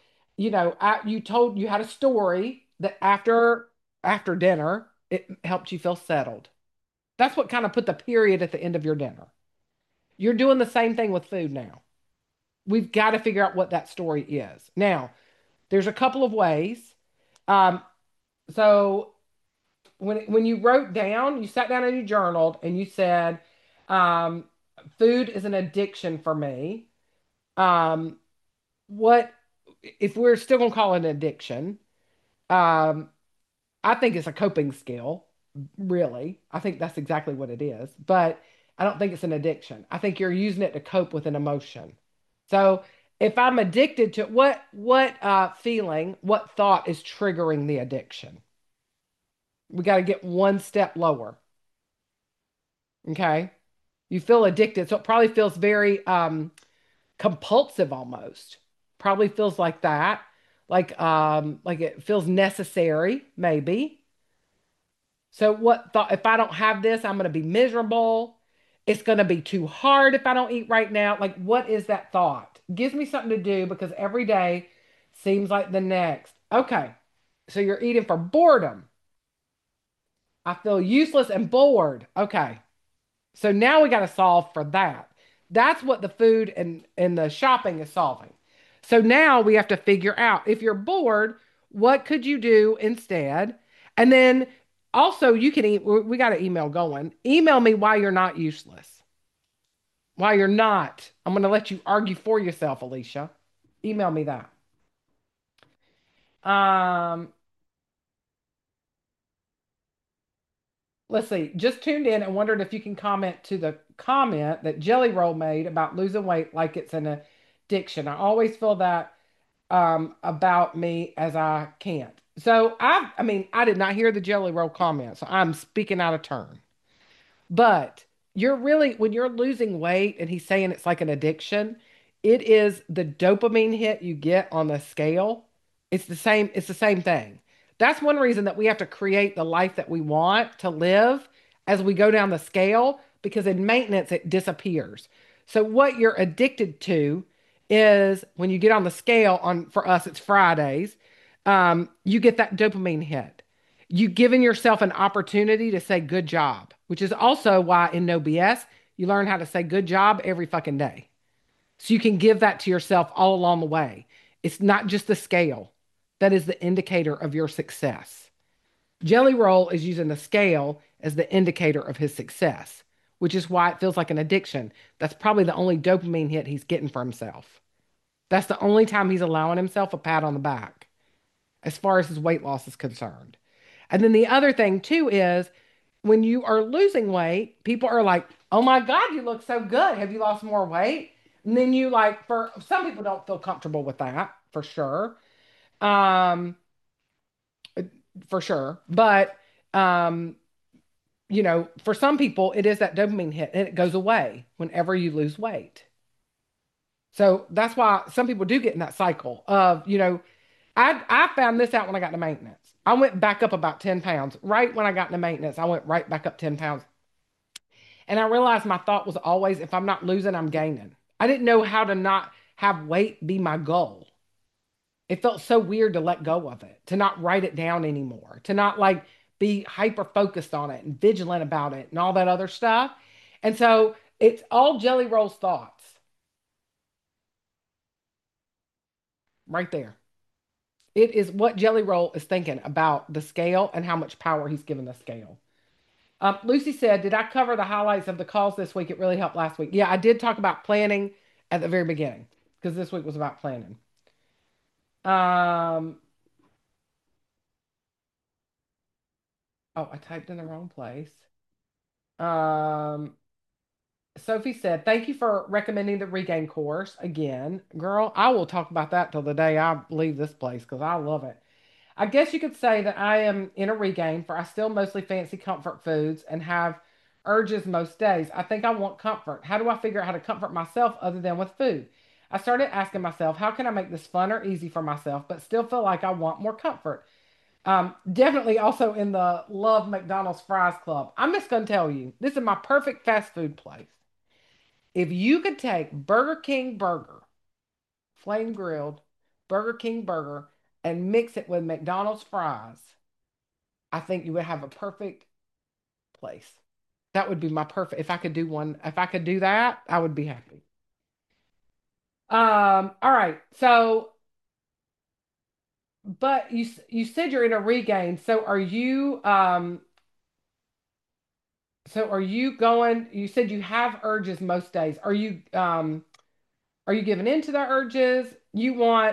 you had a story that after dinner it helped you feel settled. That's what kind of put the period at the end of your dinner. You're doing the same thing with food now. We've got to figure out what that story is. Now, there's a couple of ways. Um, so when you wrote down, you sat down and you journaled and you said, um, food is an addiction for me. Um, what if we're still gonna call it an addiction? Um, I think it's a coping skill, really. I think that's exactly what it is. But I don't think it's an addiction. I think you're using it to cope with an emotion. So if I'm addicted to what feeling, what thought is triggering the addiction? We got to get one step lower. Okay. You feel addicted. So it probably feels very compulsive almost. Probably feels like that. Like it feels necessary, maybe. So what thought if I don't have this, I'm gonna be miserable. It's gonna be too hard if I don't eat right now. Like, what is that thought? Gives me something to do because every day seems like the next. Okay. So you're eating for boredom. I feel useless and bored. Okay. So now we got to solve for that. That's what the food and the shopping is solving. So now we have to figure out if you're bored, what could you do instead? And then also you can we got an email going. Email me why you're not useless. Why you're not. I'm going to let you argue for yourself, Alicia. Email me that. Um, let's see. Just tuned in and wondered if you can comment to the comment that Jelly Roll made about losing weight like it's an addiction. I always feel that about me as I can't. So I mean, I did not hear the Jelly Roll comment, so I'm speaking out of turn. But you're really, when you're losing weight and he's saying it's like an addiction, it is the dopamine hit you get on the scale. It's the same thing. That's one reason that we have to create the life that we want to live as we go down the scale, because in maintenance it disappears. So what you're addicted to is when you get on the scale on, for us it's Fridays, you get that dopamine hit. You've given yourself an opportunity to say good job, which is also why in No BS, you learn how to say good job every fucking day. So you can give that to yourself all along the way. It's not just the scale that is the indicator of your success. Jelly Roll is using the scale as the indicator of his success, which is why it feels like an addiction. That's probably the only dopamine hit he's getting for himself. That's the only time he's allowing himself a pat on the back as far as his weight loss is concerned. And then the other thing too is when you are losing weight, people are like, "Oh my God, you look so good. Have you lost more weight?" And then you like, for some people don't feel comfortable with that for sure. Um, for sure. But um, for some people it is that dopamine hit and it goes away whenever you lose weight. So that's why some people do get in that cycle of, I found this out when I got into maintenance. I went back up about 10 pounds. Right when I got into maintenance, I went right back up 10 pounds. And I realized my thought was always, if I'm not losing, I'm gaining. I didn't know how to not have weight be my goal. It felt so weird to let go of it, to not write it down anymore, to not like be hyper focused on it and vigilant about it and all that other stuff. And so it's all Jelly Roll's thoughts right there. It is what Jelly Roll is thinking about the scale and how much power he's given the scale. Lucy said, "Did I cover the highlights of the calls this week? It really helped last week." Yeah, I did talk about planning at the very beginning because this week was about planning. Um, oh, I typed in the wrong place. Um, Sophie said, "Thank you for recommending the regain course again. Girl, I will talk about that till the day I leave this place because I love it. I guess you could say that I am in a regain, for I still mostly fancy comfort foods and have urges most days. I think I want comfort. How do I figure out how to comfort myself other than with food? I started asking myself, how can I make this fun or easy for myself, but still feel like I want more comfort? Definitely also in the Love McDonald's Fries Club. I'm just going to tell you, this is my perfect fast food place. If you could take Burger King burger, flame grilled Burger King burger, and mix it with McDonald's fries, I think you would have a perfect place. That would be my perfect. If I could do one, if I could do that, I would be happy. All right. So, but you said you're in a regain. So are you going, you said you have urges most days. Are you giving in to the urges? You want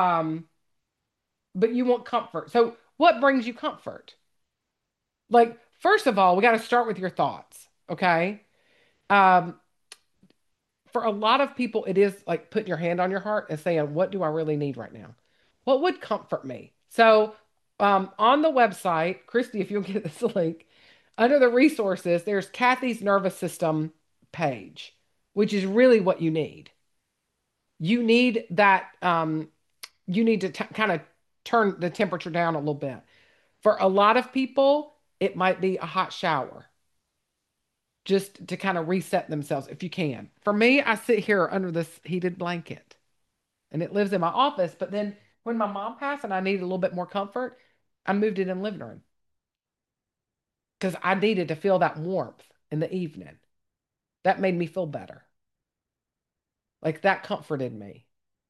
but you want comfort. So what brings you comfort? Like, first of all, we got to start with your thoughts, okay? Um, for a lot of people, it is like putting your hand on your heart and saying, what do I really need right now? What would comfort me? So, on the website, Christy, if you'll get this link, under the resources, there's Kathy's nervous system page, which is really what you need. You need that, you need to kind of turn the temperature down a little bit. For a lot of people, it might be a hot shower just to kind of reset themselves if you can. For me, I sit here under this heated blanket and it lives in my office. But then when my mom passed and I needed a little bit more comfort, I moved it in the living room because I needed to feel that warmth in the evening. That made me feel better. Like that comforted me.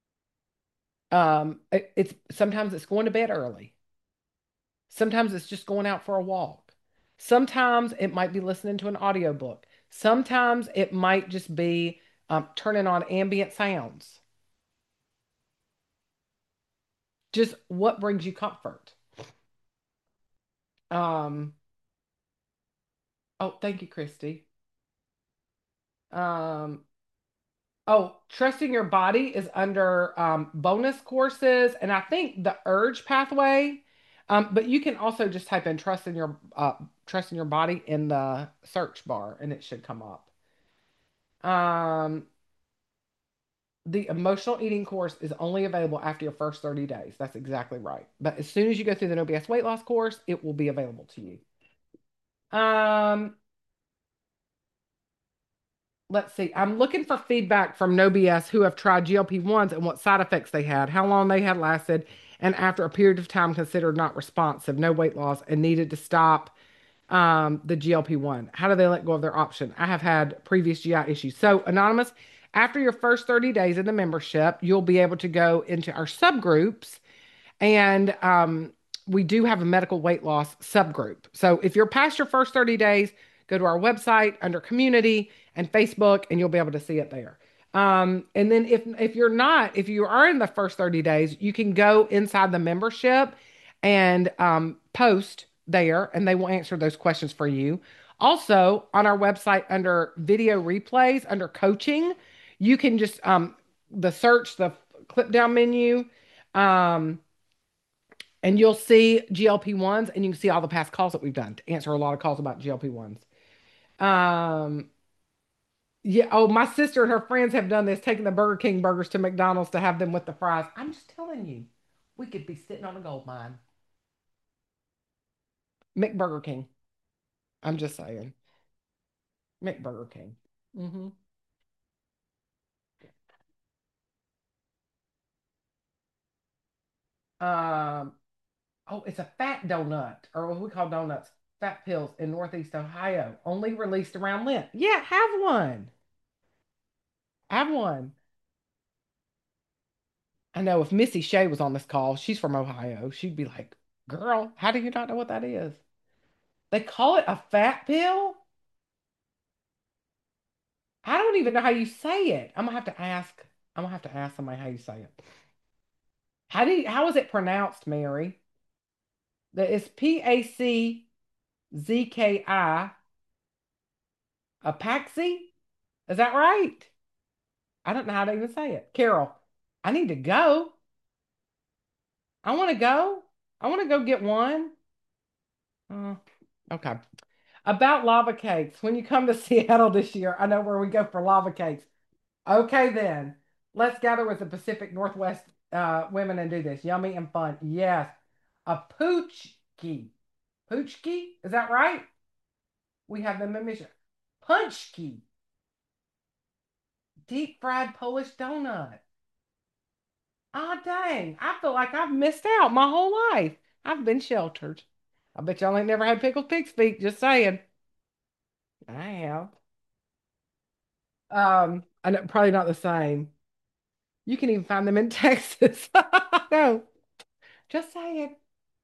It's sometimes it's going to bed early. Sometimes it's just going out for a walk. Sometimes it might be listening to an audiobook. Sometimes it might just be turning on ambient sounds. Just what brings you comfort. Um, oh, thank you, Christy. Um, oh, trusting your body is under bonus courses, and I think the urge pathway. But you can also just type in trust in your body in the search bar, and it should come up. Um, the emotional eating course is only available after your first 30 days. That's exactly right. But as soon as you go through the No BS weight loss course, it will be available to you. Um, let's see. I'm looking for feedback from No BS who have tried GLP-1s and what side effects they had, how long they had lasted, and after a period of time considered not responsive, no weight loss, and needed to stop the GLP-1. How do they let go of their option? I have had previous GI issues. So, Anonymous, after your first 30 days in the membership, you'll be able to go into our subgroups and we do have a medical weight loss subgroup. So if you're past your first 30 days, go to our website under community and Facebook, and you'll be able to see it there. And then if you are in the first 30 days, you can go inside the membership and post there, and they will answer those questions for you. Also, on our website under video replays, under coaching, you can just the clip down menu. Um, and you'll see GLP-1s and you can see all the past calls that we've done to answer a lot of calls about GLP-1s. Um, yeah, oh, my sister and her friends have done this, taking the Burger King burgers to McDonald's to have them with the fries. I'm just telling you, we could be sitting on a gold mine. McBurger King. I'm just saying. McBurger King. Hmm. Um, oh, it's a fat donut, or what we call donuts, fat pills in Northeast Ohio, only released around Lent. Yeah, have one. Have one. I know if Missy Shea was on this call, she's from Ohio, she'd be like, "Girl, how do you not know what that is?" They call it a fat pill? I don't even know how you say it. I'm gonna have to ask. I'm gonna have to ask somebody how you say it. How is it pronounced, Mary? It's Apaxi? Is that right? I don't know how to even say it. Carol, I need to go. I want to go. I want to go get one. Oh, okay. About lava cakes. When you come to Seattle this year, I know where we go for lava cakes. Okay, then. Let's gather with the Pacific Northwest women and do this. Yummy and fun. Yes. A poochki. Poochki? Is that right? We have them in Michigan. Punchki. Deep fried Polish donut. Ah, dang. I feel like I've missed out my whole life. I've been sheltered. I bet y'all ain't never had pickled pig's feet. Just saying. I have. I know, probably not the same. You can even find them in Texas. No, just saying.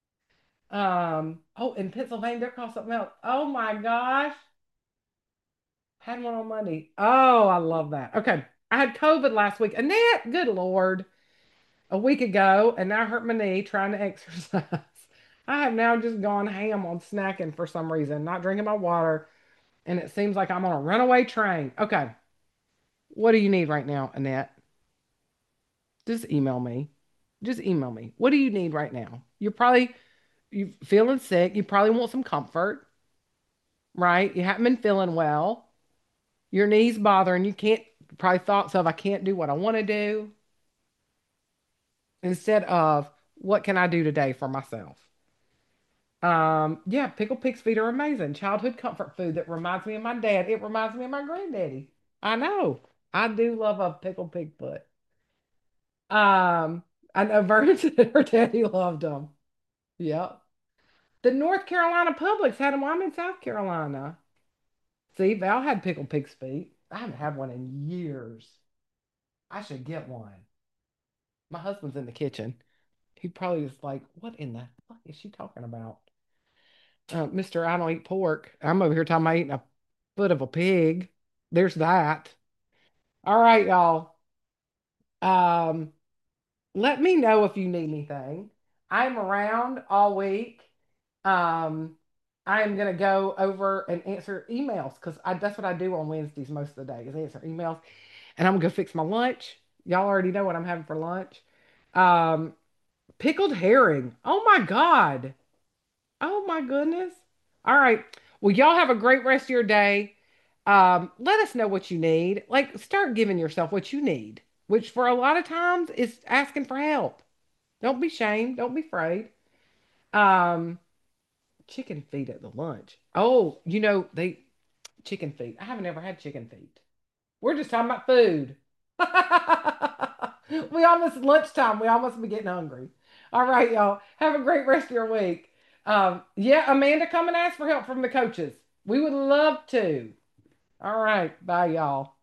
Oh, in Pennsylvania, they're called something else. Oh my gosh. Had one on Monday. Oh, I love that. Okay. I had COVID last week. Annette, good Lord, a week ago, and now I hurt my knee trying to exercise. I have now just gone ham on snacking for some reason, not drinking my water, and it seems like I'm on a runaway train. Okay. What do you need right now, Annette? Just email me. Just email me. What do you need right now? You feeling sick. You probably want some comfort, right? You haven't been feeling well. Your knees bothering. You can't probably thoughts of I can't do what I want to do instead of what can I do today for myself? Yeah, pickled pig's feet are amazing. Childhood comfort food that reminds me of my dad. It reminds me of my granddaddy. I know. I do love a pickled pig foot. Um, I know Vernon said her daddy loved them. Yep. The North Carolina Publix had them. I'm in South Carolina. See, Val had pickled pig's feet. I haven't had one in years. I should get one. My husband's in the kitchen. He probably is like, what in the fuck is she talking about? Mr. I don't eat pork. I'm over here talking about eating a foot of a pig. There's that. All right, y'all. Um, let me know if you need anything. I'm around all week. Um, I am gonna go over and answer emails because that's what I do on Wednesdays most of the day is answer emails. And I'm gonna go fix my lunch. Y'all already know what I'm having for lunch. Um, pickled herring. Oh my God. Oh my goodness. All right. Well, y'all have a great rest of your day. Let us know what you need. Like, start giving yourself what you need, which for a lot of times is asking for help. Don't be shamed. Don't be afraid. Um, chicken feet at the lunch. Oh, they chicken feet. I haven't ever had chicken feet. We're just talking about food. We almost lunchtime. We almost be getting hungry. All right, y'all. Have a great rest of your week. Yeah, Amanda, come and ask for help from the coaches. We would love to. All right. Bye, y'all.